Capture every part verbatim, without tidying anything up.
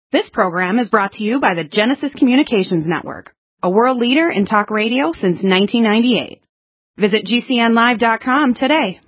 This program is brought to you by the Genesis Communications Network, a world leader in talk radio since nineteen ninety-eight. Visit G C N live dot com today.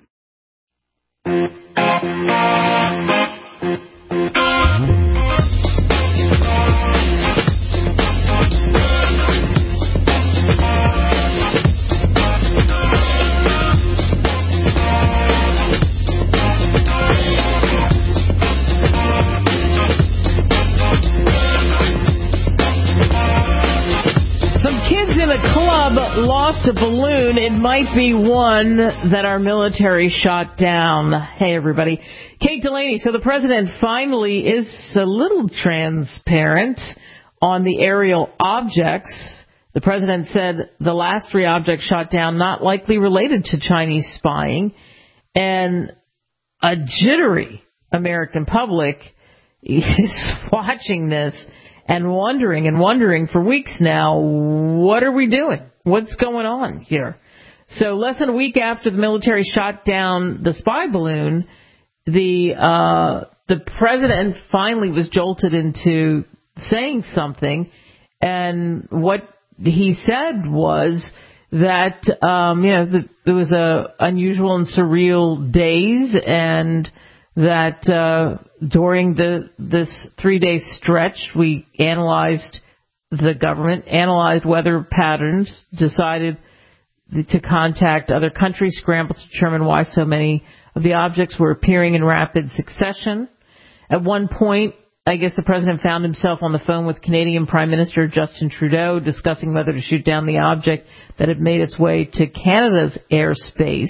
Lost a balloon. It might be one that our military shot down. Hey, everybody. Kate Delaney. So the president finally is a little transparent on the aerial objects. The president said the last three objects shot down not likely related to Chinese spying. And a jittery American public is watching this and wondering and wondering for weeks now, what are we doing? What's going on here? So less than a week after the military shot down the spy balloon, the uh, the president finally was jolted into saying something. And what he said was that, um, you know, the, it was a unusual and surreal days, and that uh, during the this three-day stretch, we analyzed the government, analyzed weather patterns, decided to contact other countries, scrambled to determine why so many of the objects were appearing in rapid succession. At one point, I guess the president found himself on the phone with Canadian Prime Minister Justin Trudeau discussing whether to shoot down the object that had made its way to Canada's airspace.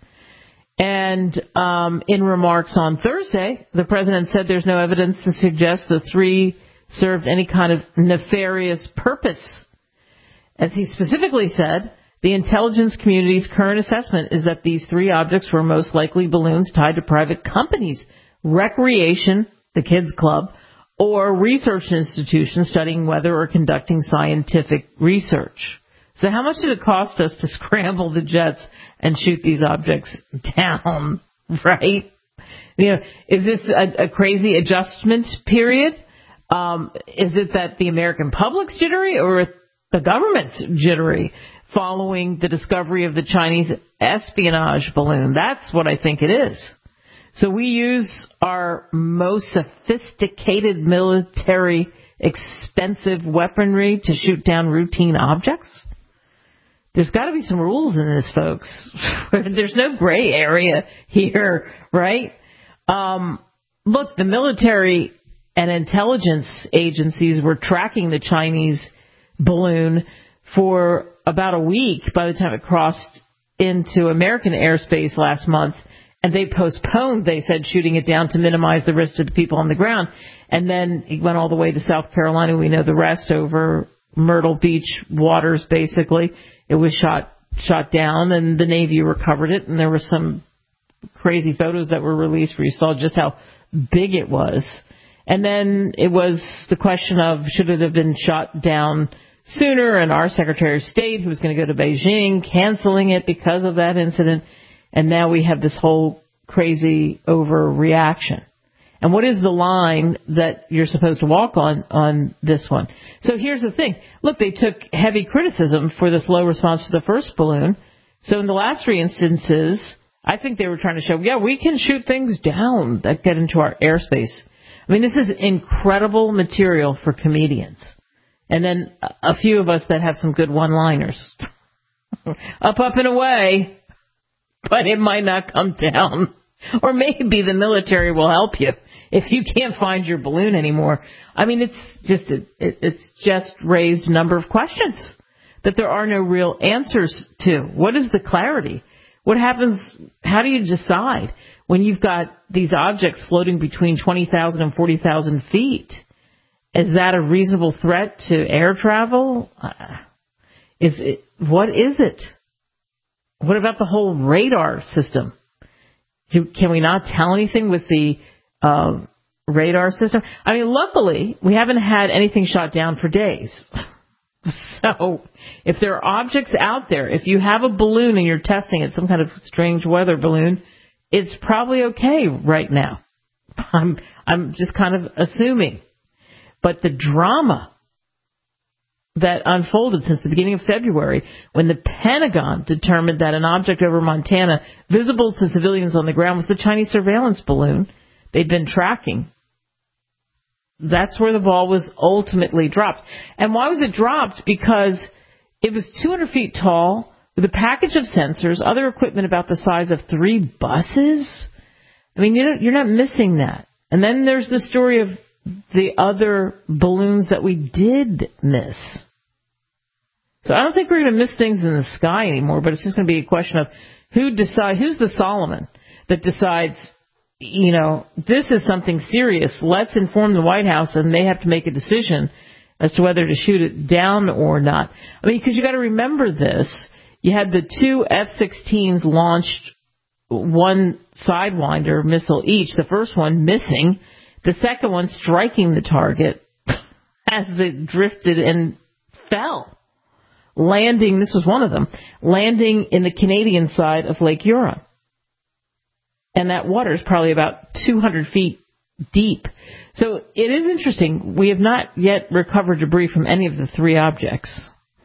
And um, in remarks on Thursday, the president said there's no evidence to suggest the three served any kind of nefarious purpose. As he specifically said, the intelligence community's current assessment is that these three objects were most likely balloons tied to private companies, recreation, the kids club, or research institutions studying weather or conducting scientific research. So how much did it cost us to scramble the jets and shoot these objects down, right? You know, is this a, a crazy adjustment period? Um, is it that the American public's jittery or the government's jittery following the discovery of the Chinese espionage balloon? That's what I think it is. So we use our most sophisticated military, expensive weaponry to shoot down routine objects? There's got to be some rules in this, folks. There's no gray area here, right? Um, look, the military and intelligence agencies were tracking the Chinese balloon for about a week by the time it crossed into American airspace last month. And they postponed, they said, shooting it down to minimize the risk to the people on the ground. And then it went all the way to South Carolina. We know the rest, over Myrtle Beach waters, basically. It was shot shot down, and the Navy recovered it. And there were some crazy photos that were released where you saw just how big it was. And then it was the question of should it have been shot down sooner, and our Secretary of State, who was going to go to Beijing, canceling it because of that incident. And now we have this whole crazy overreaction. And what is the line that you're supposed to walk on on this one? So here's the thing. Look, they took heavy criticism for this low response to the first balloon. So in the last three instances, I think they were trying to show, yeah, we can shoot things down that get into our airspace. I mean, this is incredible material for comedians. And then a few of us that have some good one-liners. Up, up, and away. But it might not come down. Or maybe the military will help you if you can't find your balloon anymore. I mean, it's just it, it's just raised a number of questions that there are no real answers to. What is the clarity? What happens? How do you decide when you've got these objects floating between twenty thousand and forty thousand feet? Is that a reasonable threat to air travel? Uh, is it, what is it? What about the whole radar system? Do, can we not tell anything with the uh, radar system? I mean, luckily, we haven't had anything shot down for days. So if there are objects out there, if you have a balloon and you're testing it, some kind of strange weather balloon, it's probably okay right now. I'm I'm just kind of assuming. But the drama that unfolded since the beginning of February, when the Pentagon determined that an object over Montana visible to civilians on the ground was the Chinese surveillance balloon they'd been tracking. That's where the ball was ultimately dropped. And why was it dropped? Because it was two hundred feet tall, with a package of sensors, other equipment about the size of three buses. I mean, you're, you're not missing that. And then there's the story of the other balloons that we did miss. So I don't think we're going to miss things in the sky anymore, but it's just going to be a question of who decide, who's the Solomon that decides, you know, this is something serious. Let's inform the White House, and they have to make a decision as to whether to shoot it down or not. I mean, because you got to remember this. You had the two F sixteens launched one Sidewinder missile each, the first one missing, the second one striking the target as it drifted and fell, landing, this was one of them, landing in the Canadian side of Lake Huron. And that water is probably about two hundred feet deep. So it is interesting. We have not yet recovered debris from any of the three objects.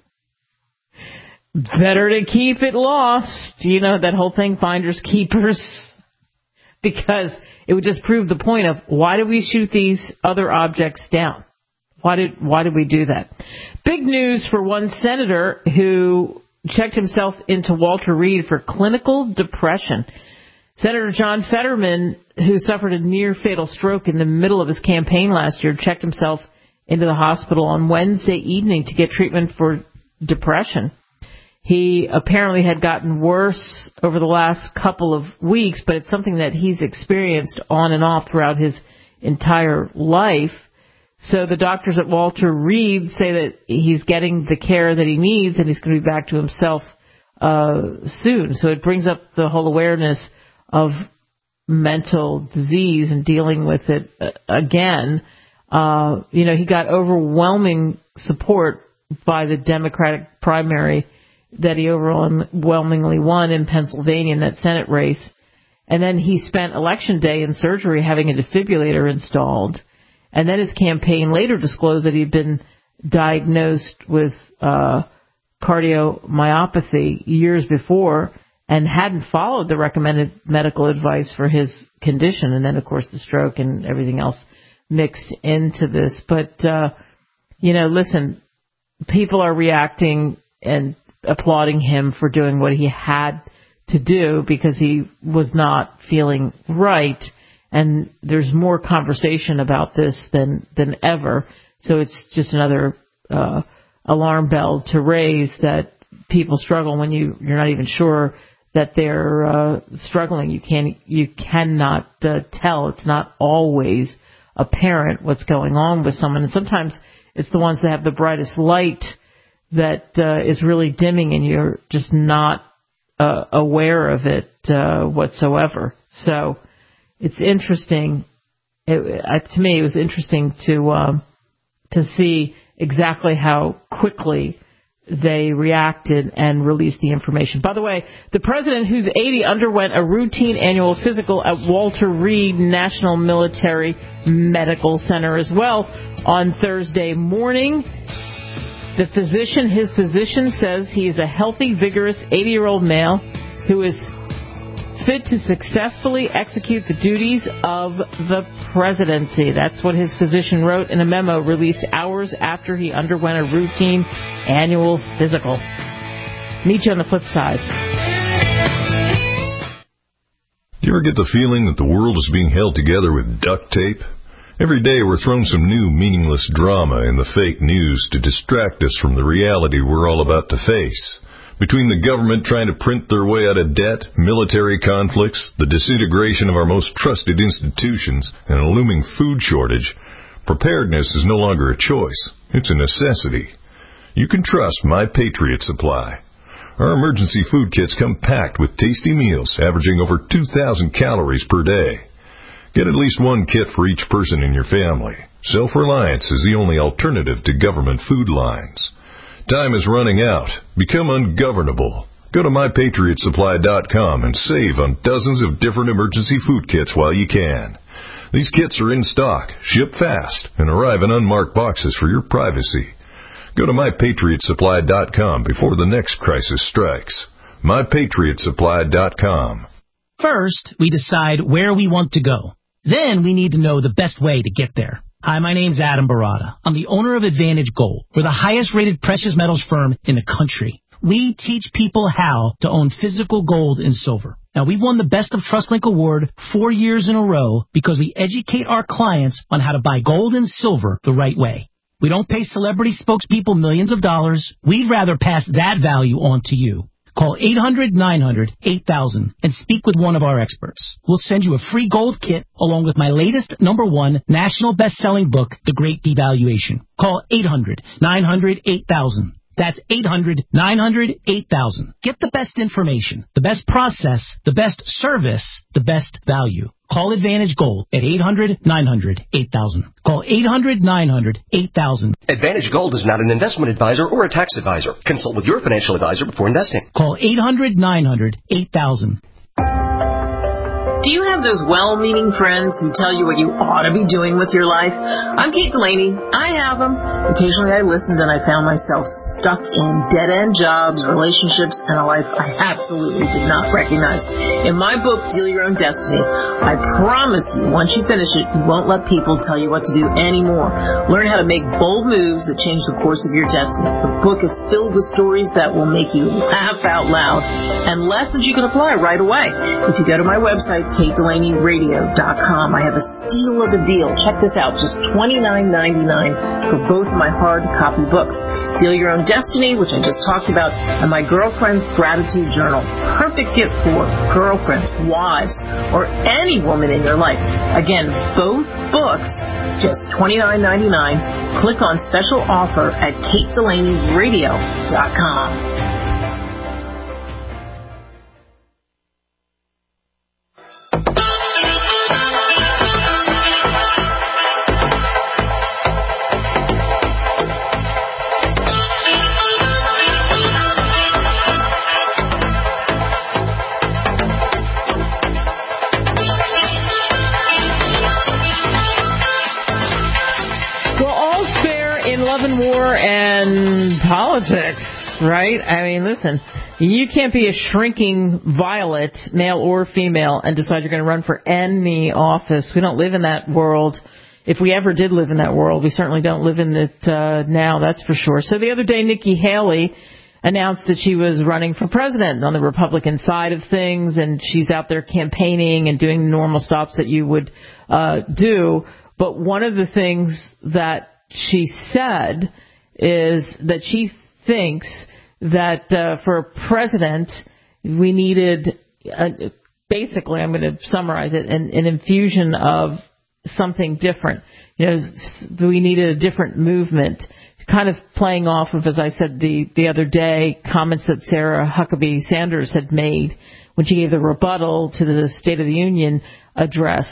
Better to keep it lost. You know, that whole thing, finders, keepers. Because it would just prove the point of why did we shoot these other objects down? Why did why did we do that? Big news for one senator who checked himself into Walter Reed for clinical depression. Senator John Fetterman, who suffered a near-fatal stroke in the middle of his campaign last year, checked himself into the hospital on Wednesday evening to get treatment for depression. He apparently had gotten worse over the last couple of weeks, but it's something that he's experienced on and off throughout his entire life. So the doctors at Walter Reed say that he's getting the care that he needs and he's going to be back to himself uh, soon. So it brings up the whole awareness of mental disease and dealing with it uh, again. Uh, you know, he got overwhelming support by the Democratic primary that he overwhelmingly won in Pennsylvania in that Senate race. And then he spent Election Day in surgery having a defibrillator installed. And then his campaign later disclosed that he'd been diagnosed with uh, cardiomyopathy years before and hadn't followed the recommended medical advice for his condition. And then, of course, the stroke and everything else mixed into this. But, uh, you know, listen, people are reacting and applauding him for doing what he had to do because he was not feeling right. And there's more conversation about this than, than ever. So it's just another uh, alarm bell to raise that people struggle when you, you're not even sure that they're uh, struggling. You can't, you cannot uh, tell. It's not always apparent what's going on with someone. And sometimes it's the ones that have the brightest light that uh, is really dimming and you're just not uh, aware of it uh, whatsoever. So it's interesting. It, uh, to me, it was interesting to um, to see exactly how quickly they reacted and released the information. By the way, the president, who's eighty, underwent a routine annual physical at Walter Reed National Military Medical Center as well on Thursday morning. The physician, his physician says he is a healthy, vigorous eighty-year-old male who is fit to successfully execute the duties of the presidency. That's what his physician wrote in a memo released hours after he underwent a routine annual physical. Meet you on the flip side. Do you ever get the feeling that the world is being held together with duct tape? Every day we're thrown some new meaningless drama in the fake news to distract us from the reality we're all about to face. Between the government trying to print their way out of debt, military conflicts, the disintegration of our most trusted institutions, and a looming food shortage, preparedness is no longer a choice. It's a necessity. You can trust My Patriot Supply. Our emergency food kits come packed with tasty meals averaging over two thousand calories per day. Get at least one kit for each person in your family. Self-reliance is the only alternative to government food lines. Time is running out. Become ungovernable. Go to my patriot supply dot com and save on dozens of different emergency food kits while you can. These kits are in stock, ship fast, and arrive in unmarked boxes for your privacy. Go to my patriot supply dot com before the next crisis strikes. my patriot supply dot com. First, we decide where we want to go. Then we need to know the best way to get there. Hi, my name's Adam Barada. I'm the owner of Advantage Gold. We're the highest-rated precious metals firm in the country. We teach people how to own physical gold and silver. Now, we've won the Best of TrustLink Award four years in a row because we educate our clients on how to buy gold and silver the right way. We don't pay celebrity spokespeople millions of dollars. We'd rather pass that value on to you. Call eight hundred, nine hundred, eight thousand and speak with one of our experts. We'll send you a free gold kit along with my latest number one national best-selling book, The Great Devaluation. Call eight hundred, nine hundred, eight thousand. That's eight hundred, nine hundred, eight thousand. Get the best information, the best process, the best service, the best value. Call Advantage Gold at eight hundred, nine hundred, eight thousand. Call eight hundred, nine hundred, eight thousand. Advantage Gold is not an investment advisor or a tax advisor. Consult with your financial advisor before investing. Call eight hundred, nine hundred, eight thousand. Do you have those well-meaning friends who tell you what you ought to be doing with your life? I'm Kate Delaney. I have them. Occasionally I listened and I found myself stuck in dead-end jobs, relationships, and a life I absolutely did not recognize. In my book, Deal Your Own Destiny, I promise you, once you finish it, you won't let people tell you what to do anymore. Learn how to make bold moves that change the course of your destiny. The book is filled with stories that will make you laugh out loud and lessons you can apply right away. If you go to my website, Kate Delaney Radio dot com. I have a steal of a deal. Check this out, just twenty-nine ninety-nine for both my hard copy books. Deal Your Own Destiny, which I just talked about, and my Girlfriend's Gratitude Journal. Perfect gift for girlfriends, wives, or any woman in your life. Again, both books, just twenty-nine ninety-nine. Click on special offer at Kate Delaney Radio dot com. War and politics, right? I mean, listen, you can't be a shrinking violet, male or female, and decide you're going to run for any office. We don't live in that world. If we ever did live in that world, we certainly don't live in it uh, now, that's for sure. So the other day, Nikki Haley announced that she was running for president on the Republican side of things, and she's out there campaigning and doing the normal stops that you would uh, do. But one of the things that she said is that she thinks that uh, for a president, we needed, a, basically, I'm going to summarize it, an, an infusion of something different. You know, we needed a different movement, kind of playing off of, as I said the, the other day, comments that Sarah Huckabee Sanders had made when she gave the rebuttal to the State of the Union address.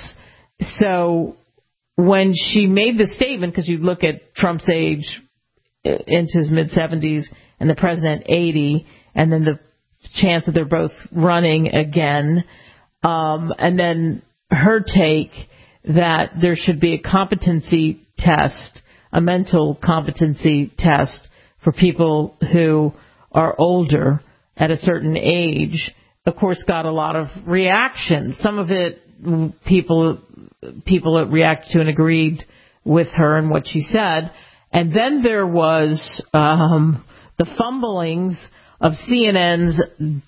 So when she made the statement, because you look at Trump's age into his mid-seventies and the president eighty, and then the chance that they're both running again, um, and then her take that there should be a competency test, a mental competency test for people who are older at a certain age, of course, got a lot of reaction. Some of it people people reacted to and agreed with her and what she said. And then there was um, the fumblings of C N N's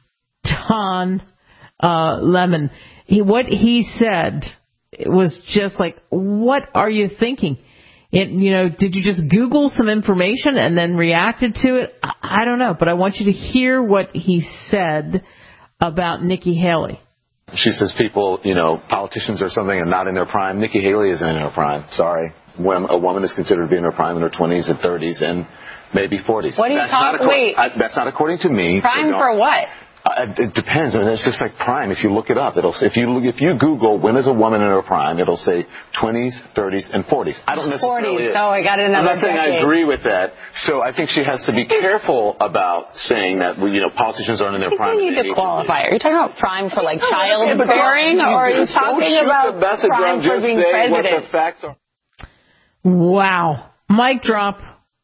Don uh, Lemon. He, what he said was just like, what are you thinking? It, you know, did you just Google some information and then reacted to it? I, I don't know, but I want you to hear what he said about Nikki Haley. She says people, you know, politicians or something are not in their prime. Nikki Haley isn't in her prime. Sorry. When a woman is considered to be in her prime in her twenties and thirties and maybe forties. What are you that's talking about? Wait. I, that's not according to me. Prime for what? Uh, it depends. I mean, it's just like prime. If you look it up, it'll if you if you Google when is a woman in her prime, it'll say twenties, thirties, and forties. I don't necessarily. forties. Oh, I got another. I'm not saying decade. I agree with that. So I think she has to be careful about saying that you know politicians aren't in their prime. You need to qualify. Are you talking about prime for like childbearing, okay, or are you talking about prime for being president? What the facts are. Wow. Mic drop.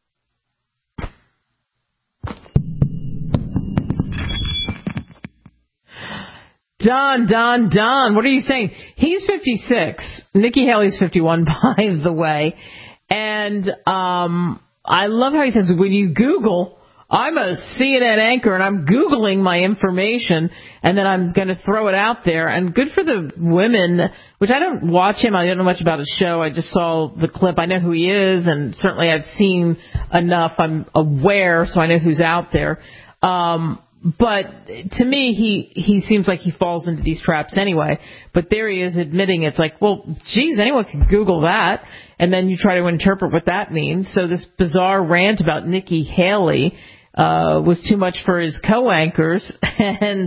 Don, Don, Don, what are you saying? He's fifty-six. Nikki Haley's fifty-one, by the way. And um, I love how he says, when you Google, I'm a C N N anchor, and I'm Googling my information, and then I'm going to throw it out there. And good for the women, which I don't watch him. I don't know much about his show. I just saw the clip. I know who he is, and certainly I've seen enough. I'm aware, so I know who's out there. Um But to me, he, he seems like he falls into these traps anyway. But there he is admitting it's like, well, geez, anyone can Google that. And then you try to interpret what that means. So this bizarre rant about Nikki Haley uh, was too much for his co-anchors. And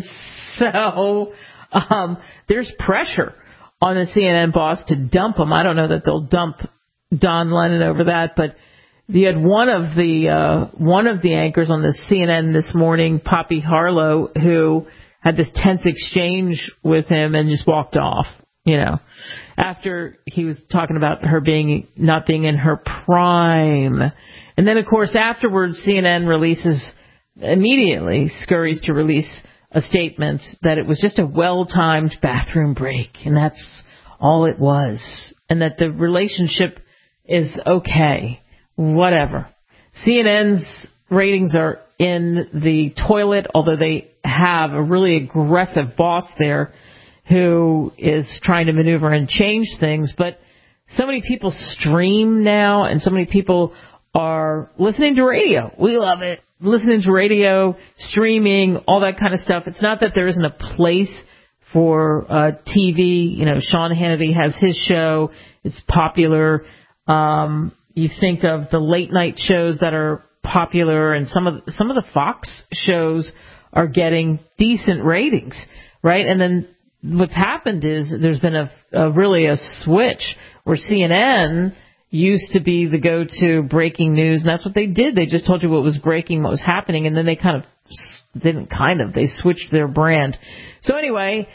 so um, there's pressure on the C N N boss to dump him. I don't know that they'll dump Don Lemon over that, but you had one of the uh, one of the anchors on the C N N this morning, Poppy Harlow, who had this tense exchange with him and just walked off, you know, after he was talking about her being not being in her prime. And then, of course, afterwards, C N N releases immediately, scurries to release a statement that it was just a well-timed bathroom break, and that's all it was, and that the relationship is okay. Whatever. C N N's ratings are in the toilet, although they have a really aggressive boss there who is trying to maneuver and change things. But so many people stream now, and so many people are listening to radio. We love it. Listening to radio, streaming, all that kind of stuff. It's not that there isn't a place for uh, T V. You know, Sean Hannity has his show. It's popular. Um... You think of the late night shows that are popular, and some of some of the Fox shows are getting decent ratings, right? And then what's happened is there's been a, a really a switch where C N N used to be the go-to breaking news, and that's what they did. They just told you what was breaking, what was happening, and then they kind of didn't kind of they switched their brand. So anyway,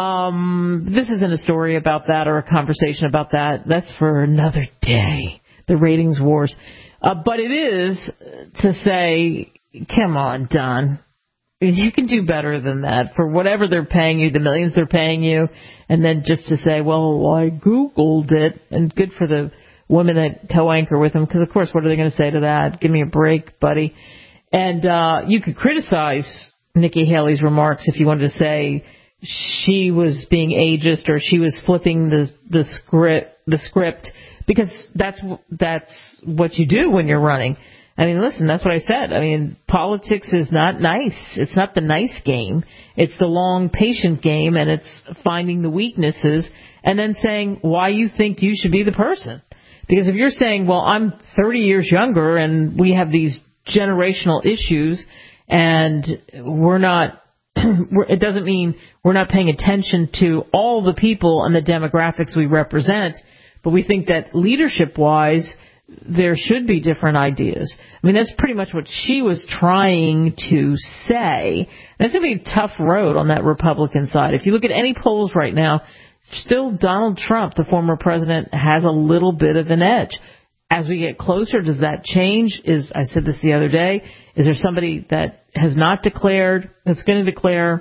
um, this isn't a story about that or a conversation about that. That's for another day. The ratings wars. Uh, but it is to say, come on, Don. You can do better than that for whatever they're paying you, the millions they're paying you, and then just to say, well, I Googled it, and good for the women that co-anchor with them, because, of course, what are they going to say to that? Give me a break, buddy. And uh, you could criticize Nikki Haley's remarks if you wanted to say she was being ageist or she was flipping the, the script, the script, because that's that's what you do when you're running. I mean, listen, that's what I said. I mean, politics is not nice. It's not the nice game. It's the long, patient game, and it's finding the weaknesses and then saying why you think you should be the person. Because if you're saying, well, I'm thirty years younger and we have these generational issues and we're not, it doesn't mean we're not paying attention to all the people and the demographics we represent, but we think that leadership-wise, there should be different ideas. I mean, that's pretty much what she was trying to say. That's going to be a tough road on that Republican side. If you look at any polls right now, still Donald Trump, the former president, has a little bit of an edge. As we get closer, does that change? Is I said this the other day, is there somebody that has not declared, that's going to declare,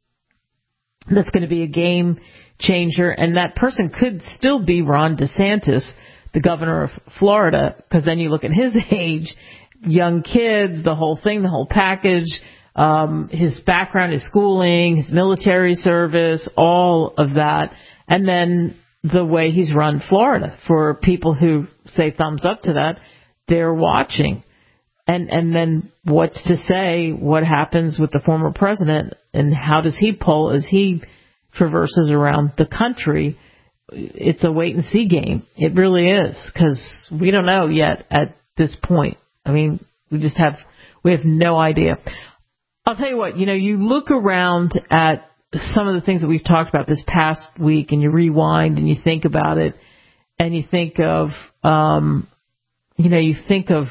that's going to be a game changer, and that person could still be Ron DeSantis, the governor of Florida, because then you look at his age, young kids, the whole thing, the whole package, um, his background, his schooling, his military service, all of that, and then the way he's run Florida. For people who say thumbs up to that, they're watching. And and then what's to say what happens with the former president, and how does he poll as he traverses around the country? It's a wait-and-see game. It really is, because we don't know yet at this point. I mean, we just have we have no idea. I'll tell you what, you know, you look around at some of the things that we've talked about this past week, and you rewind and you think about it, and you think of, um, you know, you think of,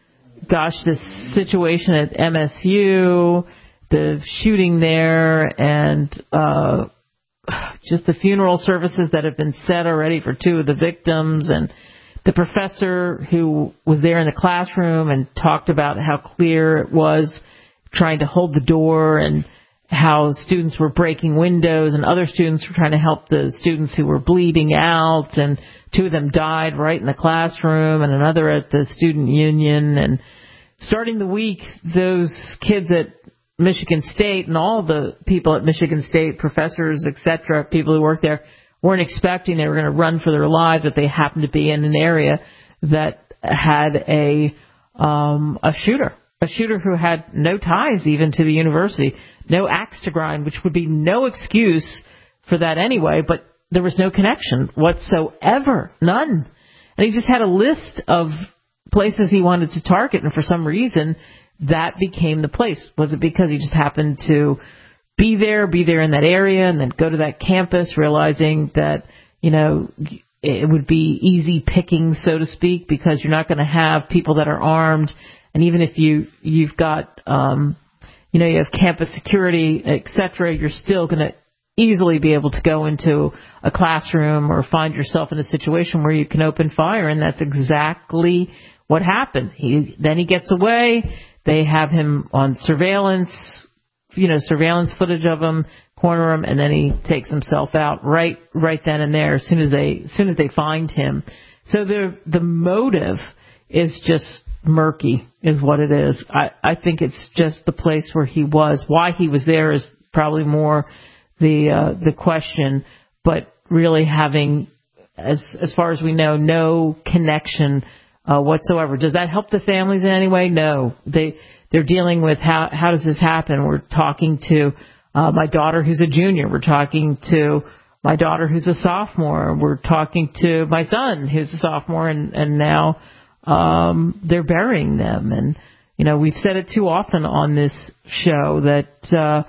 gosh, this situation at M S U, the shooting there, and uh, just the funeral services that have been set already for two of the victims, and the professor who was there in the classroom and talked about how clear it was trying to hold the door, and how students were breaking windows, and other students were trying to help the students who were bleeding out, and two of them died right in the classroom, and another at the student union. And starting the week, those kids at Michigan State and all the people at Michigan State, professors, et cetera, people who work there, weren't expecting they were going to run for their lives if they happened to be in an area that had a um, a shooter. A shooter who had no ties even to the university, no axe to grind, which would be no excuse for that anyway, but there was no connection whatsoever, none. And he just had a list of places he wanted to target, and for some reason, that became the place. Was it because he just happened to be there, be there in that area, and then go to that campus, realizing that, you know, it would be easy picking, so to speak, because you're not going to have people that are armed. And even if you, you've got, um, you know, you have campus security, et cetera, you're still going to easily be able to go into a classroom or find yourself in a situation where you can open fire. And that's exactly what happened. He, then he gets away. They have him on surveillance, you know, surveillance footage of him, corner him, and then he takes himself out right, right then and there as soon as they, as soon as they find him. So the, the motive is just murky, is what it is. I, I think it's just the place where he was. Why he was there is probably more the uh, the question, but really having, as as far as we know, no connection uh, whatsoever. Does that help the families in any way? No. They they're dealing with how how does this happen? We're talking to uh, my daughter who's a junior. We're talking to my daughter who's a sophomore. We're talking to my son who's a sophomore, and and now. Um, they're burying them. And, you know, we've said it too often on this show that uh,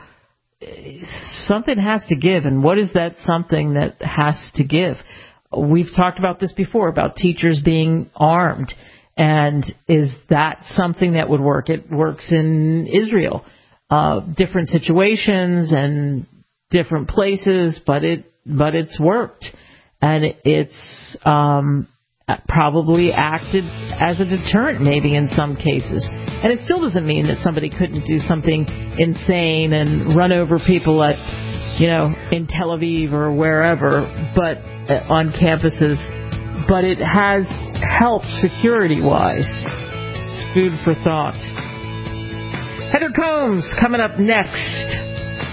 something has to give. And what is that something that has to give? We've talked about this before, about teachers being armed. And is that something that would work? It works in Israel. Uh, different situations and different places, but it but it's worked. And it's... Um, probably acted as a deterrent maybe in some cases. And it still doesn't mean that somebody couldn't do something insane and run over people at, you know, in Tel Aviv or wherever, but uh, on campuses. But it has helped security-wise. It's food for thought. Heather Combs coming up next.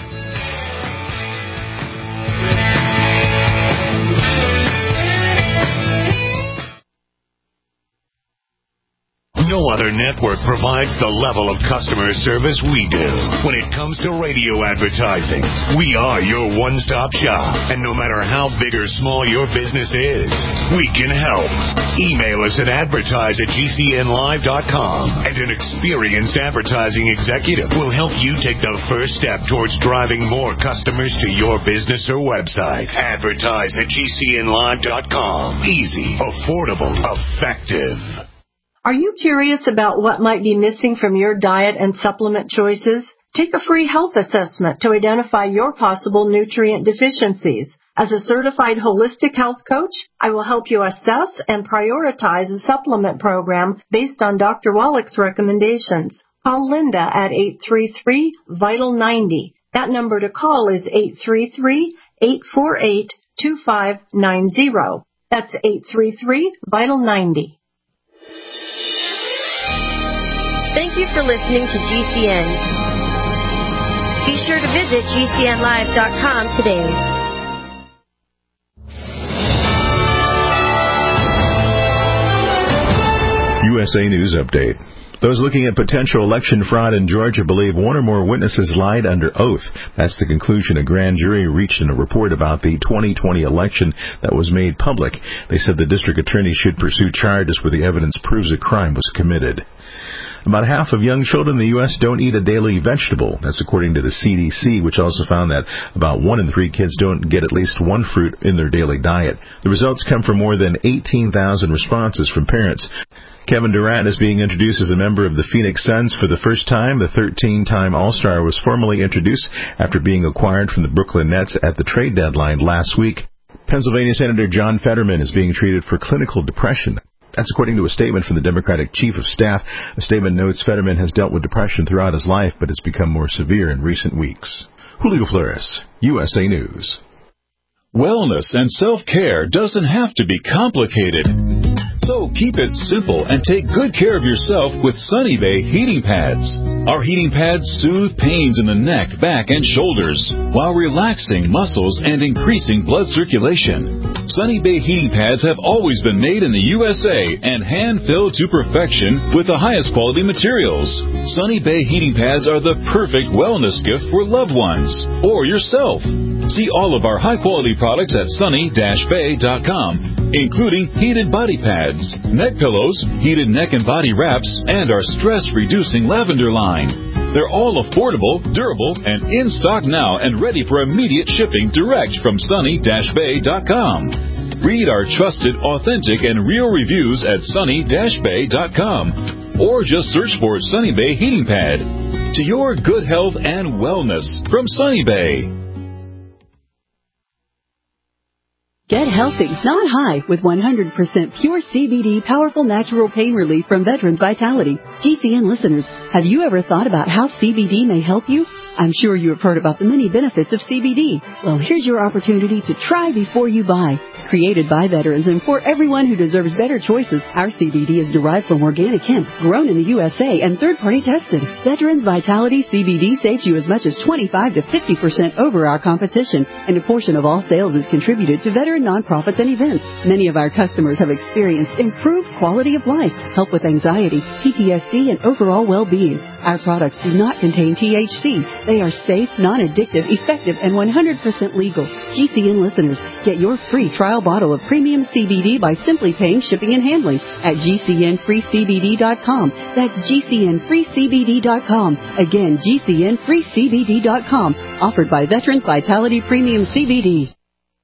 No other network provides the level of customer service we do. When it comes to radio advertising, we are your one-stop shop. And no matter how big or small your business is, we can help. Email us at advertise at G C N live dot com, and an experienced advertising executive will help you take the first step towards driving more customers to your business or website. Advertise at G C N live dot com. Easy, affordable, effective. Are you curious about what might be missing from your diet and supplement choices? Take a free health assessment to identify your possible nutrient deficiencies. As a certified holistic health coach, I will help you assess and prioritize a supplement program based on Doctor Wallach's recommendations. Call Linda at eight three three, vital ninety. That number to call is eight three three, eight four eight, two five nine zero. That's eight three three, vital ninety. Thank you for listening to G C N. Be sure to visit G C N live dot com today. You S A News Update. Those looking at potential election fraud in Georgia believe one or more witnesses lied under oath. That's the conclusion a grand jury reached in a report about the twenty twenty election that was made public. They said the district attorney should pursue charges where the evidence proves a crime was committed. About half of young children in the U S don't eat a daily vegetable. That's according to the C D C, which also found that about one in three kids don't get at least one fruit in their daily diet. The results come from more than eighteen thousand responses from parents. Kevin Durant is being introduced as a member of the Phoenix Suns for the first time. The thirteen-time All-Star was formally introduced after being acquired from the Brooklyn Nets at the trade deadline last week. Pennsylvania Senator John Fetterman is being treated for clinical depression. That's according to a statement from the Democratic Chief of Staff. The statement notes Fetterman has dealt with depression throughout his life, but it's become more severe in recent weeks. Julio Flores, U S A News. Wellness and self-care doesn't have to be complicated. So keep it simple and take good care of yourself with Sunny Bay heating pads. Our heating pads soothe pains in the neck, back, and shoulders while relaxing muscles and increasing blood circulation. Sunny Bay heating pads have always been made in the U S A and hand-filled to perfection with the highest quality materials. Sunny Bay heating pads are the perfect wellness gift for loved ones or yourself. See all of our high-quality products at sunny dash bay dot com, including heated body pads, neck pillows, heated neck and body wraps, and our stress-reducing lavender line. They're all affordable, durable, and in stock now and ready for immediate shipping direct from sunny dash bay dot com. Read our trusted, authentic, and real reviews at sunny dash bay dot com, or just search for Sunny Bay Heating Pad. To your good health and wellness from Sunny Bay. Get healthy, not high, with one hundred percent pure C B D powerful natural pain relief from Veterans Vitality. G C N listeners, have you ever thought about how C B D may help you? I'm sure you have heard about the many benefits of C B D. Well, here's your opportunity to try before you buy. Created by veterans and for everyone who deserves better choices, our C B D is derived from organic hemp, grown in the U S A, and third-party tested. Veterans Vitality C B D saves you as much as twenty-five to fifty percent over our competition, and a portion of all sales is contributed to veteran nonprofits and events. Many of our customers have experienced improved quality of life, help with anxiety, P T S D, and overall well-being. Our products do not contain T H C. They are safe, non-addictive, effective, and one hundred percent legal. G C N listeners, get your free trial bottle of premium C B D by simply paying shipping and handling at G C N free C B D dot com. That's G C N free C B D dot com. Again, G C N free C B D dot com. Offered by Veterans Vitality Premium C B D.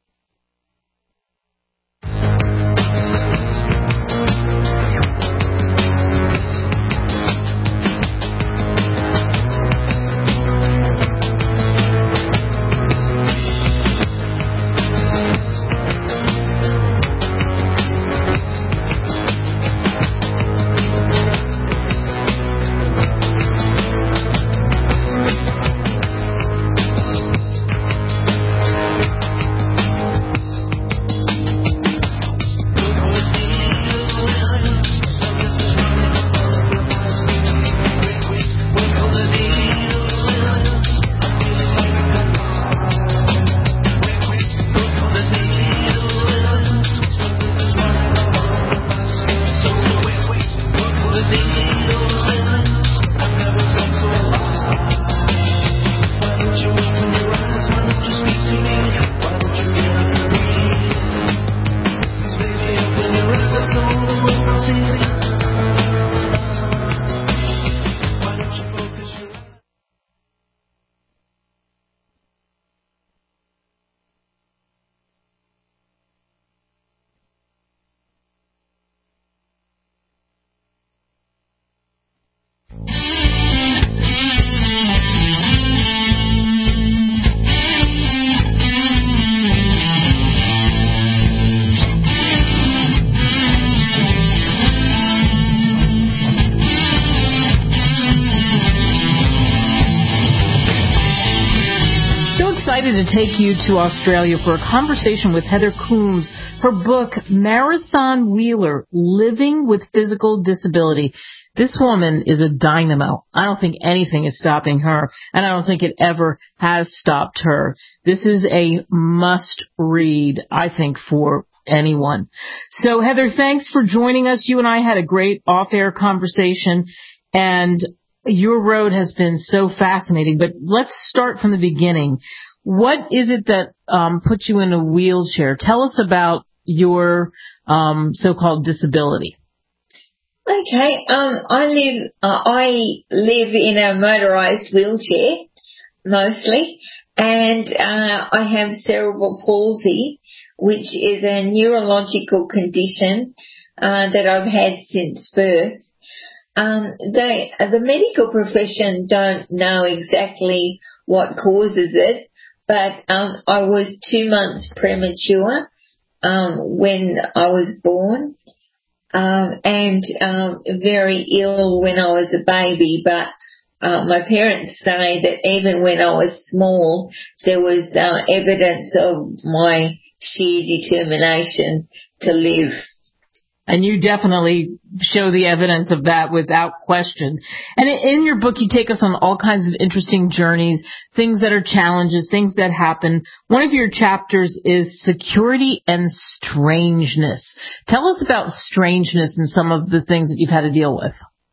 To take you to Australia for a conversation with Heather Coombs. Her book, Marathon Wheeler, Living with Physical Disability. This woman is a dynamo. I don't think anything is stopping her, and I don't think it ever has stopped her. This is a must read, I think, for anyone. So, Heather, thanks for joining us. You and I had a great off-air conversation, and your road has been so fascinating. But let's start from the beginning. What is it that um, put you in a wheelchair? Tell us about your um, so-called disability. Okay, um, I live uh, I live in a motorised wheelchair mostly, and uh, I have cerebral palsy, which is a neurological condition uh, that I've had since birth. Um, they, the medical profession don't know exactly what causes it, but um, I was two months premature um, when I was born. Um, and um, very ill when I was a baby, but uh, my parents say that even when I was small, there was uh, evidence of my sheer determination to live. And you definitely show the evidence of that without question. And in your book, you take us on all kinds of interesting journeys, things that are challenges, things that happen. One of your chapters is security and strangeness. Tell us about strangeness and some of the things that you've had to deal with.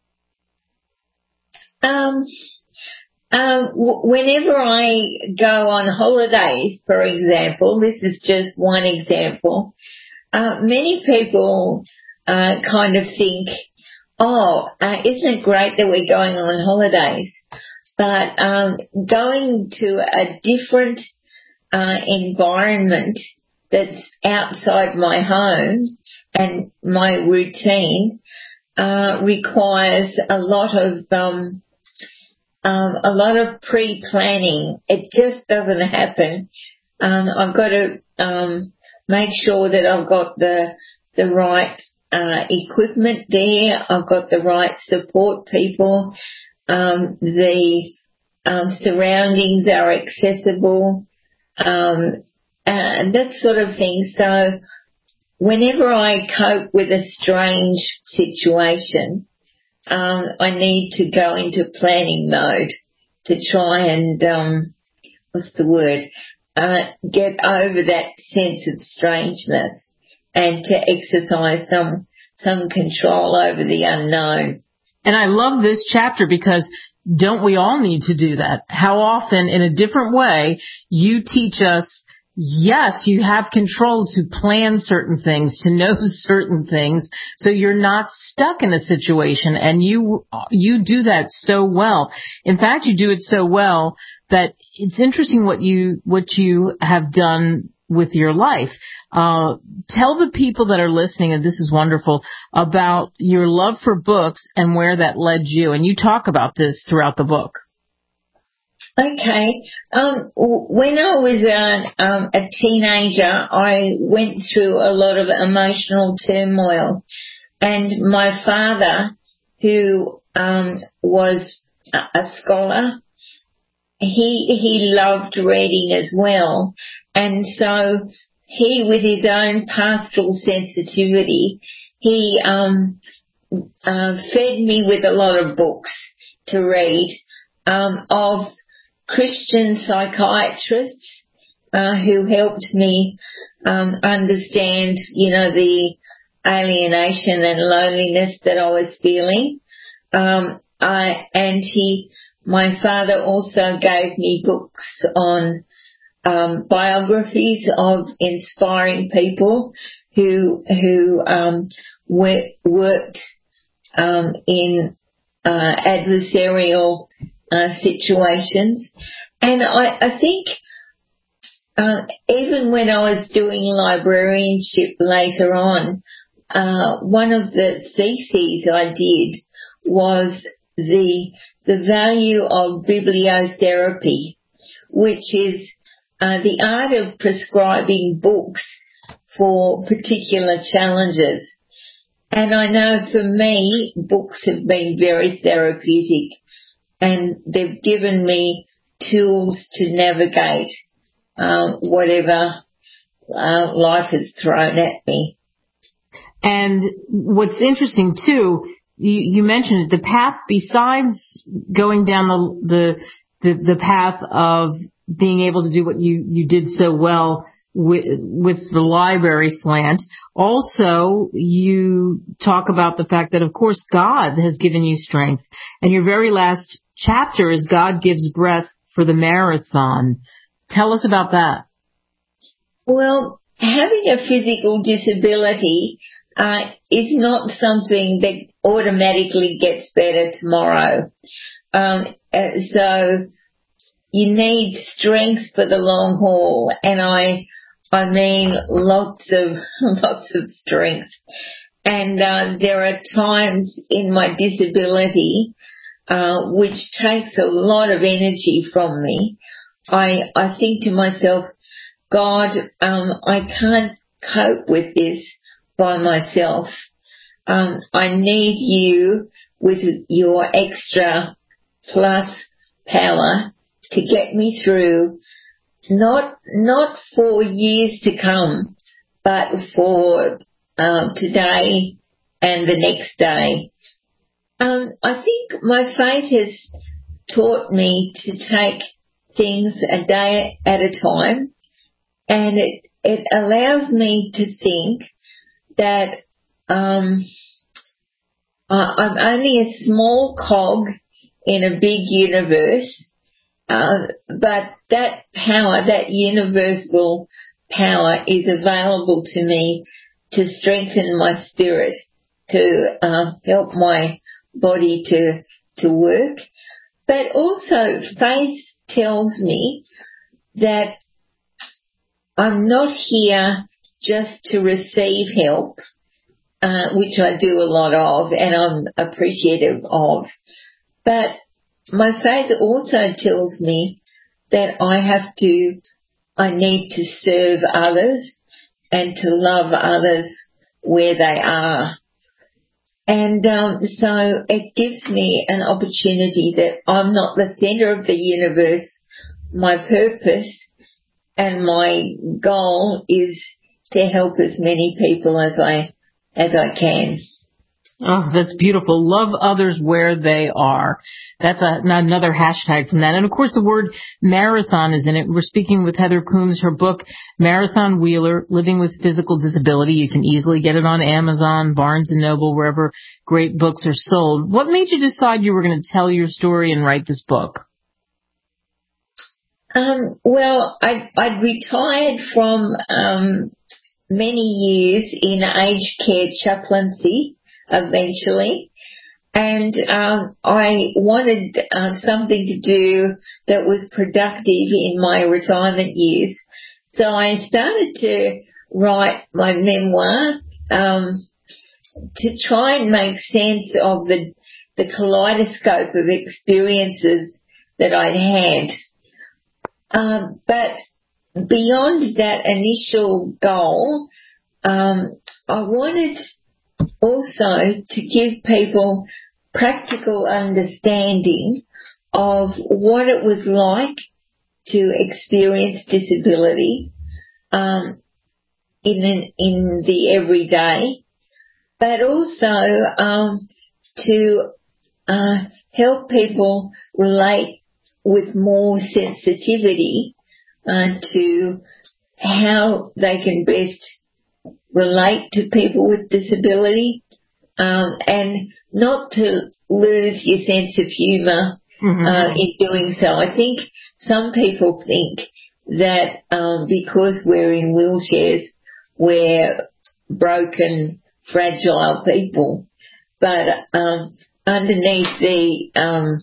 Um, um, w- whenever I go on holidays, for example, this is just one example, uh, many people Uh, kind of think, oh, uh, isn't it great that we're going on holidays? But um, going to a different uh, environment that's outside my home and my routine uh, requires a lot of um, um, a lot of pre-planning. It just doesn't happen. Um, I've got to um, make sure that I've got the the right Uh, equipment there. I've got the right support people. Um, the um, surroundings are accessible, um, and that sort of thing. So whenever I cope with a strange situation, um, I need to go into planning mode to try and, um, what's the word, uh, get over that sense of strangeness and to exercise some some control over the unknown. And I love this chapter because don't we all need to do that? How often, in a different way, you teach us, yes, you have control to plan certain things, to know certain things, so you're not stuck in a situation, and you you do that so well. In fact, you do it so well that it's interesting what you what you have done with your life. Uh, tell the people that are listening, and this is wonderful, about your love for books and where that led you. And you talk about this throughout the book. Okay. Um, when I was a, um, a teenager, I went through a lot of emotional turmoil. And my father, who um, was a scholar, he he loved reading as well. And so he, with his own pastoral sensitivity, he um, uh, fed me with a lot of books to read um, of Christian psychiatrists uh, who helped me um, understand, you know, the alienation and loneliness that I was feeling. Um, I, and he, my father also gave me books on um, biographies of inspiring people who who um, worked um, in uh, adversarial uh, situations. And I, I think uh, even when I was doing librarianship later on, uh, one of the theses I did was the the value of bibliotherapy, which is uh, the art of prescribing books for particular challenges. And I know for me, books have been very therapeutic, and they've given me tools to navigate uh, whatever uh, life has thrown at me. And what's interesting too, you, you mentioned the path besides going down the, the the the path of being able to do what you you did so well with, with the library slant. Also, you talk about the fact that, of course, God has given you strength. And your very last chapter is God Gives Breath for the Marathon. Tell us about that. Well, having a physical disability uh, is not something that automatically gets better tomorrow. Um, uh, so you need strength for the long haul, and I, I mean lots of lots of strength. And uh, there are times in my disability uh, which takes a lot of energy from me. I I think to myself, God, um, I can't cope with this by myself. Um, I need you with your extra plus power to get me through, not not for years to come, but for um, today and the next day. Um, I think my faith has taught me to take things a day at a time, and it, it allows me to think that um, I'm only a small cog in a big universe, uh, but that power, that universal power, is available to me to strengthen my spirit, to uh, help my body to to work. But also, faith tells me that I'm not here just to receive help, uh, which I do a lot of and I'm appreciative of. But my faith also tells me that I have to, I need to serve others and to love others where they are. And um, so it gives me an opportunity that I'm not the center of the universe. My purpose and my goal is to help as many people as I as I can. Oh, that's beautiful. Love others where they are. That's a, another hashtag from that. And, of course, the word marathon is in it. We're speaking with Heather Coombs. Her book, Marathon Wheeler, Living with Physical Disability. You can easily get it on Amazon, Barnes and Noble, wherever great books are sold. What made you decide you were going to tell your story and write this book? Um, well, I, I'd retired from um, many years in aged care chaplaincy eventually, and um, I wanted uh, something to do that was productive in my retirement years. So I started to write my memoir um, to try and make sense of the the kaleidoscope of experiences that I'd had. Um, but beyond that initial goal, um, I wanted also to give people practical understanding of what it was like to experience disability um, in an, in the everyday, but also um, to uh, help people relate with more sensitivity uh, to how they can best relate to people with disability, um, and not to lose your sense of humour mm-hmm. uh, in doing so. I think some people think that um, because we're in wheelchairs, we're broken, fragile people, but um, underneath the um,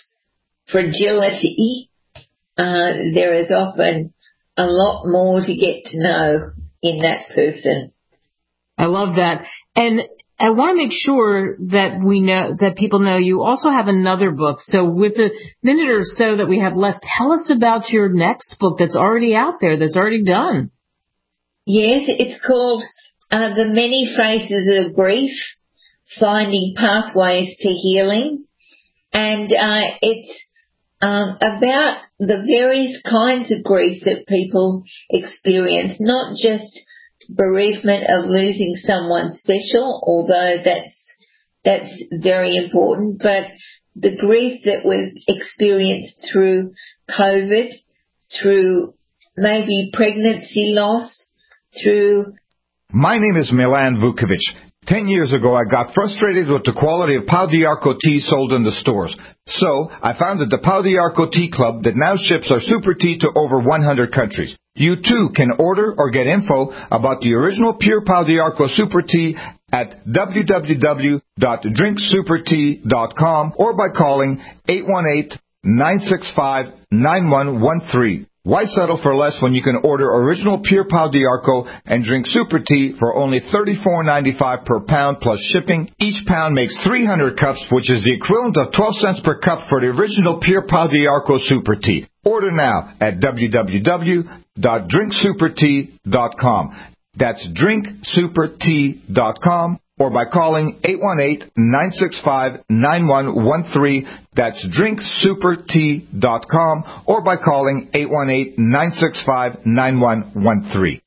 fragility, uh, there is often a lot more to get to know in that person. I love that. And I want to make sure that we know, that people know you also have another book. So with the minute or so that we have left, tell us about your next book that's already out there, that's already done. Yes, it's called uh, The Many Faces of Grief, Finding Pathways to Healing. And uh, it's um, about the various kinds of grief that people experience, not just bereavement of losing someone special, although that's that's very important, but the grief that we've experienced through COVID, through maybe pregnancy loss through... My name is Milan Vukovic. Ten years ago, I got frustrated with the quality of Pau d'Arco tea sold in the stores. So, I founded the Pau d'Arco Tea Club that now ships our super tea to over one hundred countries. You too can order or get info about the original pure Pau d'Arco super tea at w w w dot drink super tea dot com or by calling eight one eight, nine six five, nine one one three. Why settle for less when you can order original pure Pau d'Arco and drink super tea for only thirty-four ninety-five per pound plus shipping? Each pound makes three hundred cups, which is the equivalent of twelve cents per cup for the original pure Pau d'Arco super tea. Order now at w w w dot drink super tea dot com. That's drink super tea dot com or by calling eight one eight, nine six five, nine one one three. That's drink super tea dot com or by calling eight one eight, nine six five, nine one one three.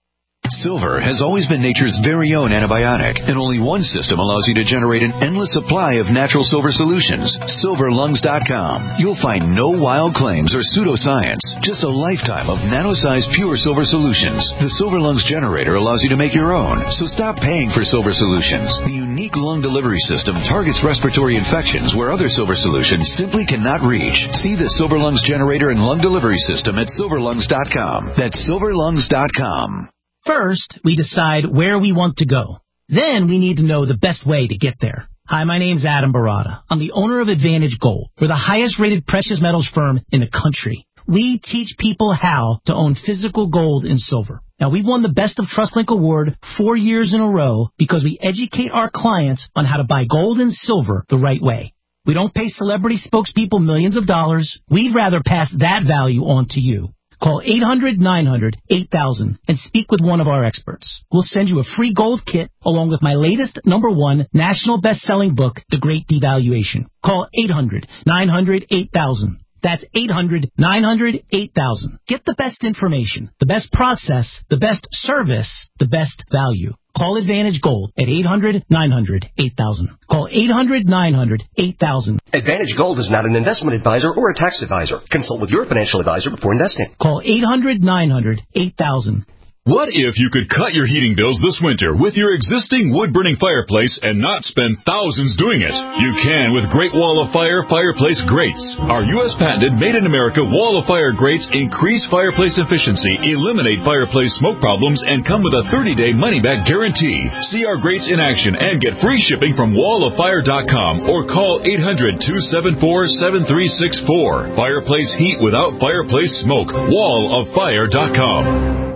Silver has always been nature's very own antibiotic, and only one system allows you to generate an endless supply of natural silver solutions. silver lungs dot com. You'll find no wild claims or pseudoscience, just a lifetime of nano-sized pure silver solutions. The Silver Lungs generator allows you to make your own, so stop paying for silver solutions. The unique lung delivery system targets respiratory infections where other silver solutions simply cannot reach. See the Silver Lungs generator and lung delivery system at silver lungs dot com. That's silver lungs dot com. First, we decide where we want to go. Then we need to know the best way to get there. Hi, my name's Adam Barada. I'm the owner of Advantage Gold. We're the highest rated precious metals firm in the country. We teach people how to own physical gold and silver. Now, we've won the Best of TrustLink Award four years in a row because we educate our clients on how to buy gold and silver the right way. We don't pay celebrity spokespeople millions of dollars. We'd rather pass that value on to you. Call eight hundred, nine hundred, eight thousand and speak with one of our experts. We'll send you a free gold kit along with my latest number one national best-selling book, The Great Devaluation. Call eight hundred, nine hundred, eight thousand. That's eight hundred, nine hundred, eight thousand. Get the best information, the best process, the best service, the best value. Call Advantage Gold at eight hundred, nine hundred, eight thousand. Call eight hundred, nine hundred, eight thousand. Advantage Gold is not an investment advisor or a tax advisor. Consult with your financial advisor before investing. Call eight hundred, nine hundred, eight thousand. What if you could cut your heating bills this winter with your existing wood-burning fireplace and not spend thousands doing it? You can with Great Wall of Fire Fireplace Grates. Our U S patented made-in-America Wall of Fire grates increase fireplace efficiency, eliminate fireplace smoke problems, and come with a thirty-day money-back guarantee. See our grates in action and get free shipping from wall of fire dot com or call eight hundred, two seven four, seven three six four. Fireplace heat without fireplace smoke. wall of fire dot com.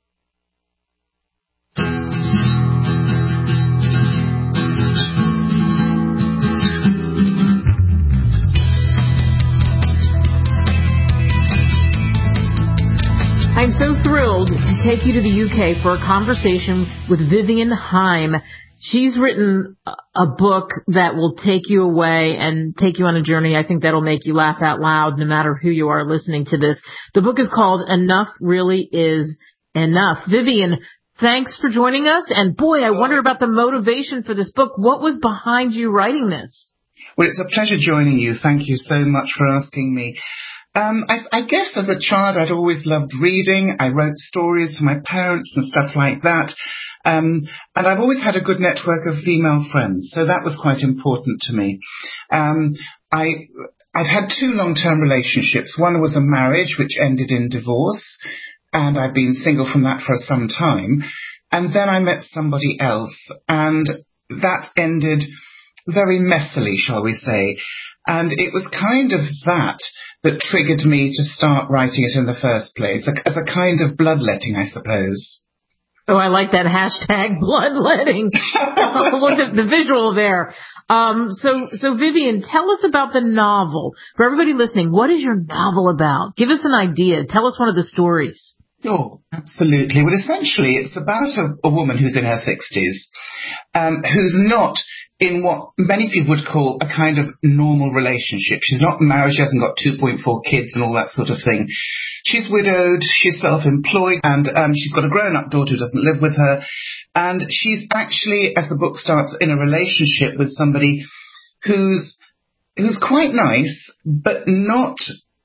I'm so thrilled to take you to the U K for a conversation with Vivian Heim. She's written a book that will take you away and take you on a journey. I think that'll make you laugh out loud no matter who you are listening to this. The book is called Enough Really Is Enough. Vivian, thanks for joining us. And boy, I wonder about the motivation for this book. What was behind you writing this? Well, it's a pleasure joining you. Thank you so much for asking me. Um, I, I guess as a child I'd always loved reading. I wrote stories for my parents and stuff like that. Um, and I've always had a good network of female friends, so that was quite important to me. Um, I, I'd had two long-term relationships. One was a marriage which ended in divorce, and I've been single from that for some time. And then I met somebody else, and that ended very messily, shall we say. And it was kind of that that triggered me to start writing it in the first place, as a kind of bloodletting, I suppose. Oh, I like that hashtag bloodletting. Look at the visual there. Um, so, so Vivian, tell us about the novel. For everybody listening, what is your novel about? Give us an idea. Tell us one of the stories. Oh, absolutely. Well, essentially, it's about a, a woman who's in her sixties, um, who's not in what many people would call a kind of normal relationship. She's not married, she hasn't got two point four kids and all that sort of thing. She's widowed, she's self-employed, and um, she's got a grown-up daughter who doesn't live with her. And she's actually, as the book starts, in a relationship with somebody who's who's quite nice, but not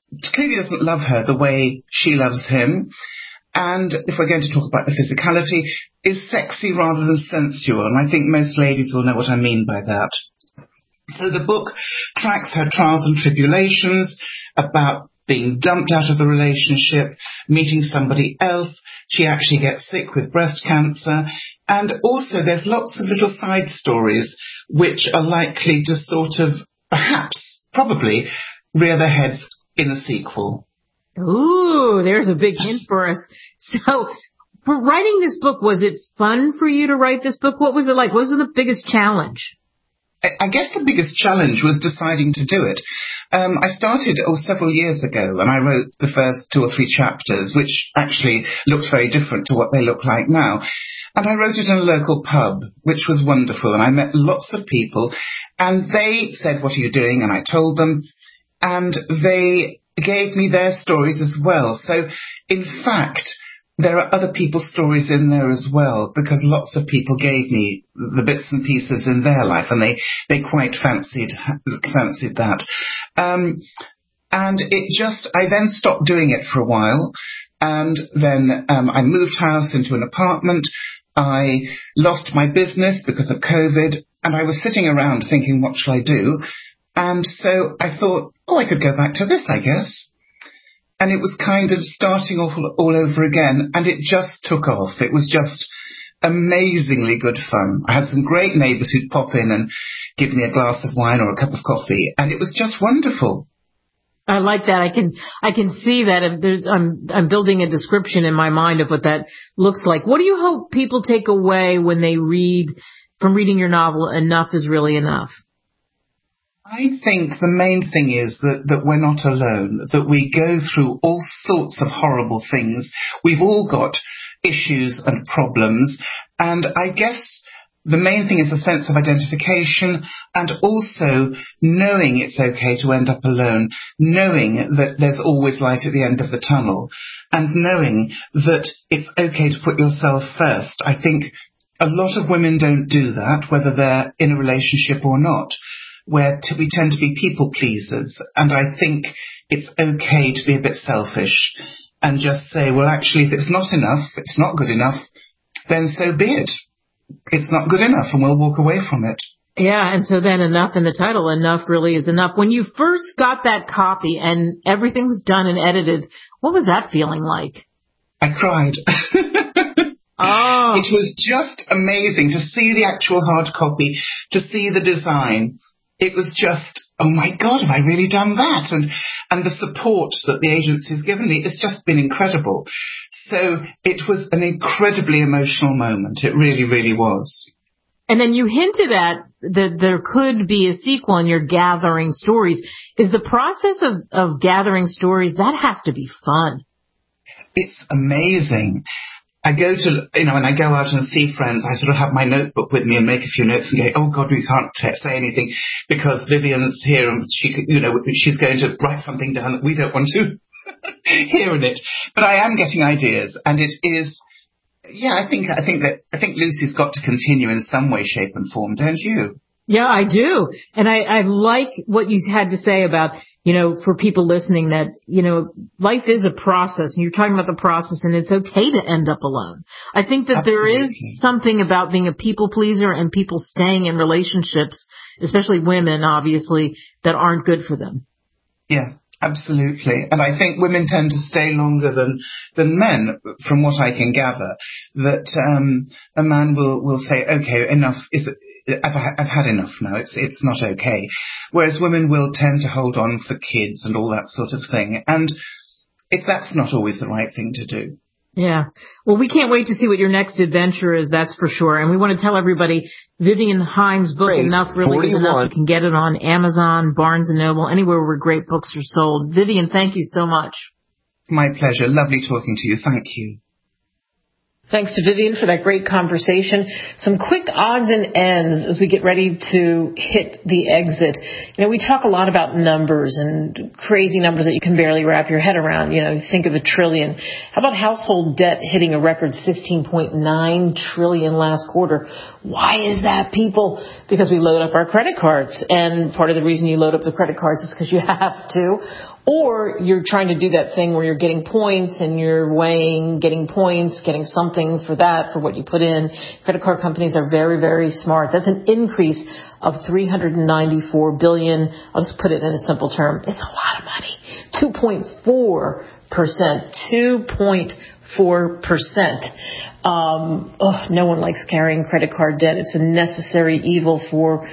clearly doesn't love her the way she loves him. And if we're going to talk about the physicality, is sexy rather than sensual. And I think most ladies will know what I mean by that. So the book tracks her trials and tribulations about being dumped out of the relationship, meeting somebody else. She actually gets sick with breast cancer. And also there's lots of little side stories which are likely to sort of, perhaps, probably, rear their heads in a sequel. Ooh, there's a big hint for us. So, for writing this book, was it fun for you to write this book? What was it like? What was the biggest challenge? I guess the biggest challenge was deciding to do it. Um, I started oh, several years ago, and I wrote the first two or three chapters, which actually looked very different to what they look like now. And I wrote it in a local pub, which was wonderful, and I met lots of people, and they said, "What are you doing?" And I told them, and they gave me their stories as well. So, in fact, there are other people's stories in there as well, because lots of people gave me the bits and pieces in their life, and they, they quite fancied fancied that. Um, and it just, I then stopped doing it for a while, and then um, I moved house into an apartment. I lost my business because of COVID, and I was sitting around thinking, what shall I do? And so I thought, oh, I could go back to this, I guess. And it was kind of starting off all over again, and it just took off. It was just amazingly good fun. I had some great neighbours who'd pop in and give me a glass of wine or a cup of coffee, and it was just wonderful. I like that. I can I can see that. If there's I'm I'm building a description in my mind of what that looks like. What do you hope people take away when they read from reading your novel, Enough is Really Enough? I think the main thing is that, that we're not alone, that we go through all sorts of horrible things. We've all got issues and problems, and I guess the main thing is a sense of identification, and also knowing it's okay to end up alone, knowing that there's always light at the end of the tunnel, and knowing that it's okay to put yourself first. I think a lot of women don't do that, whether they're in a relationship or not, where t- we tend to be people pleasers, and I think it's okay to be a bit selfish and just say, well, actually, if it's not enough, if it's not good enough, then so be it. It's not good enough, and we'll walk away from it. Yeah, and so then Enough in the title, Enough Really Is Enough. When you first got that copy and everything was done and edited, what was that feeling like? I cried. Oh. It was just amazing to see the actual hard copy, to see the design. It was just, oh my God, have I really done that? And and the support that the agency's given me, it's just been incredible. So it was an incredibly emotional moment. It really, really was. And then you hinted at that there could be a sequel and you're gathering stories. Is the process of, of gathering stories, that has to be fun. It's amazing. I go to, you know, when I go out and see friends, I sort of have my notebook with me and make a few notes and go, oh God, we can't t- say anything because Vivian's here and she, you know, she's going to write something down that we don't want to hear in it. But I am getting ideas, and it is, yeah, I think, I think that, I think Lucy's got to continue in some way, shape and form, don't you? Yeah, I do. And I, I like what you had to say about, you know, for people listening that, you know, life is a process, and you're talking about the process, and it's okay to end up alone. I think that Absolutely. There is something about being a people pleaser and people staying in relationships, especially women, obviously, that aren't good for them. Yeah, absolutely. And I think women tend to stay longer than, than men, from what I can gather, that, um, a man will, will say, okay, enough is I've, I've had enough now. It's it's not okay. Whereas women will tend to hold on for kids and all that sort of thing. And if that's not always the right thing to do. Yeah. Well, we can't wait to see what your next adventure is, that's for sure. And we want to tell everybody, Vivian Heim's book, Great. Enough Really forty-one. Is Enough. You can get it on Amazon, Barnes and Noble, anywhere where great books are sold. Vivian, thank you so much. My pleasure. Lovely talking to you. Thank you. Thanks to Vivian for that great conversation. Some quick odds and ends as we get ready to hit the exit. You know, we talk a lot about numbers and crazy numbers that you can barely wrap your head around. You know, think of a trillion. How about household debt hitting a record sixteen point nine trillion last quarter? Why is that, people? Because we load up our credit cards. And part of the reason you load up the credit cards is because you have to. Or you're trying to do that thing where you're getting points and you're weighing getting points, getting something for that, for what you put in. Credit card companies are very, very smart. That's an increase of three hundred ninety-four billion dollars. I'll just put it in a simple term. It's a lot of money. two point four percent. two point four percent. Um, oh, no one likes carrying credit card debt. It's a necessary evil for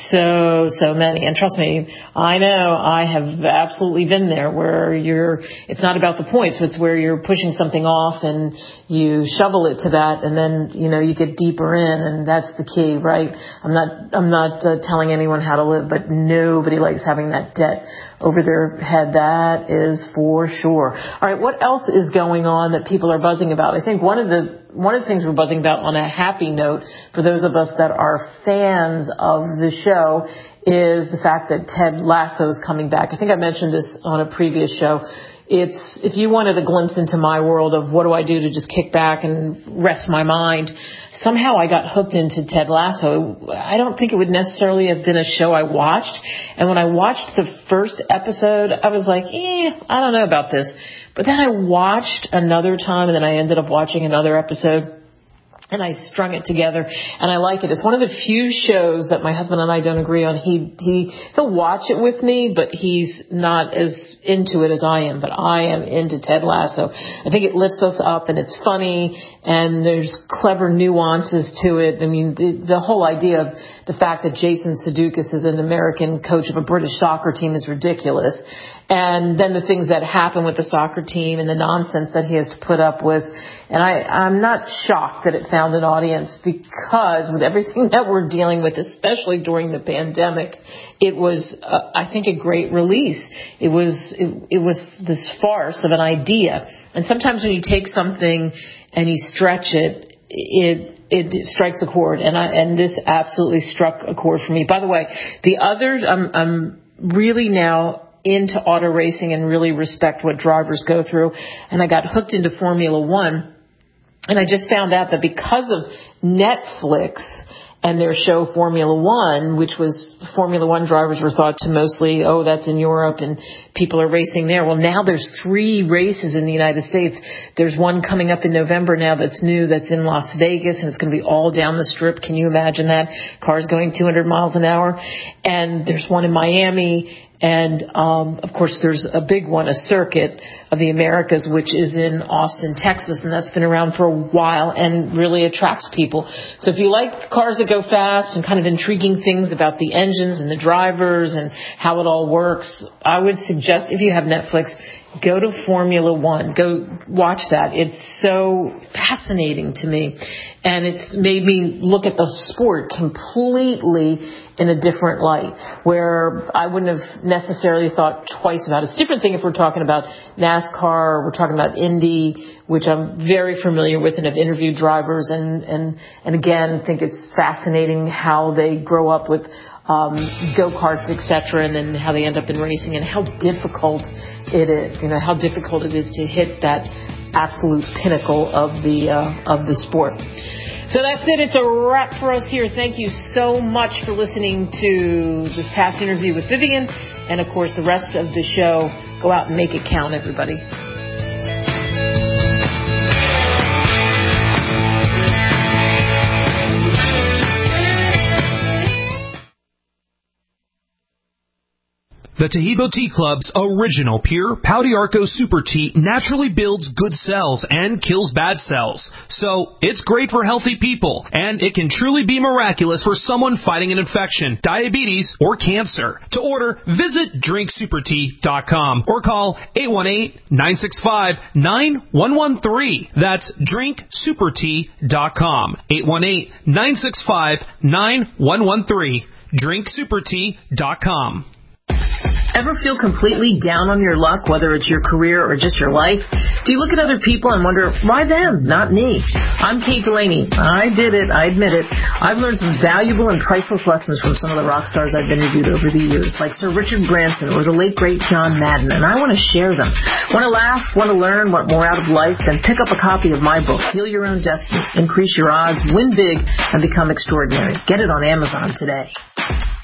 so, so many. And trust me, I know I have absolutely been there where you're, it's not about the points, it's where you're pushing something off and you shovel it to that and then, you know, you get deeper in and that's the key, right? I'm not, I'm not uh, telling anyone how to live, but nobody likes having that debt over their head. That is for sure. All right. What else is going on that people are buzzing about? I think one of the, One of the things we're buzzing about on a happy note for those of us that are fans of the show is the fact that Ted Lasso is coming back. I think I mentioned this on a previous show. It's, if you wanted a glimpse into my world of what do I do to just kick back and rest my mind, somehow I got hooked into Ted Lasso. I don't think it would necessarily have been a show I watched. And when I watched the first episode, I was like, eh, I don't know about this. But then I watched another time, and then I ended up watching another episode, and I strung it together, and I like it. It's one of the few shows that my husband and I don't agree on. He, he, he'll watch it with me, but he's not as into it as I am, but I am into Ted Lasso. I think it lifts us up, and it's funny, and there's clever nuances to it. I mean, the, the whole idea of the fact that Jason Sudeikis is an American coach of a British soccer team is ridiculous. And then the things that happen with the soccer team and the nonsense that he has to put up with. And I, I'm not shocked that it found an audience because with everything that we're dealing with, especially during the pandemic, it was, uh, I think, a great release. It was, it, it was this farce of an idea. And sometimes when you take something and you stretch it, it, it strikes a chord. And I, and this absolutely struck a chord for me. By the way, the others, I'm, I'm really now into auto racing and really respect what drivers go through. And I got hooked into Formula One. And I just found out that because of Netflix and their show Formula One, which was Formula One drivers were thought to mostly, oh, that's in Europe and people are racing there. Well, now there's three races in the United States. There's one coming up in November now that's new, that's in Las Vegas, and it's going to be all down the strip. Can you imagine that? Cars going two hundred miles an hour. And there's one in Miami. And, um, of course, there's a big one, a circuit of the Americas, which is in Austin, Texas, and that's been around for a while and really attracts people. So if you like cars that go fast and kind of intriguing things about the engines and the drivers and how it all works, I would suggest, if you have Netflix, go to Formula One. Go watch that. It's so fascinating to me. And it's made me look at the sport completely in a different light, where I wouldn't have necessarily thought twice about it. It's a different thing if we're talking about NASCAR or we're talking about Indy, which I'm very familiar with and have interviewed drivers. And, and, and again, think it's fascinating how they grow up with Um, go-karts, et cetera, and then how they end up in racing and how difficult it is, you know, how difficult it is to hit that absolute pinnacle of the, uh, of the sport. So that's it. It's a wrap for us here. Thank you so much for listening to this past interview with Vivian. And of course, the rest of the show, go out and make it count, everybody. The Taheebo Tea Club's original pure Pau d'Arco Super Tea naturally builds good cells and kills bad cells. So, it's great for healthy people, and it can truly be miraculous for someone fighting an infection, diabetes, or cancer. To order, visit drink super tea dot com or call eight one eight, nine six five, nine one one three. That's drink super tea dot com. eight one eight, nine six five, nine one one three. drink super tea dot com. Ever feel completely down on your luck, whether it's your career or just your life? Do you look at other people and wonder, why them, not me? I'm Kate Delaney. I did it. I admit it. I've learned some valuable and priceless lessons from some of the rock stars I've interviewed over the years, like Sir Richard Branson or the late, great John Madden, and I want to share them. Want to laugh? Want to learn? Want more out of life? Then pick up a copy of my book, Heal Your Own Destiny, Increase Your Odds, Win Big, and Become Extraordinary. Get it on Amazon today.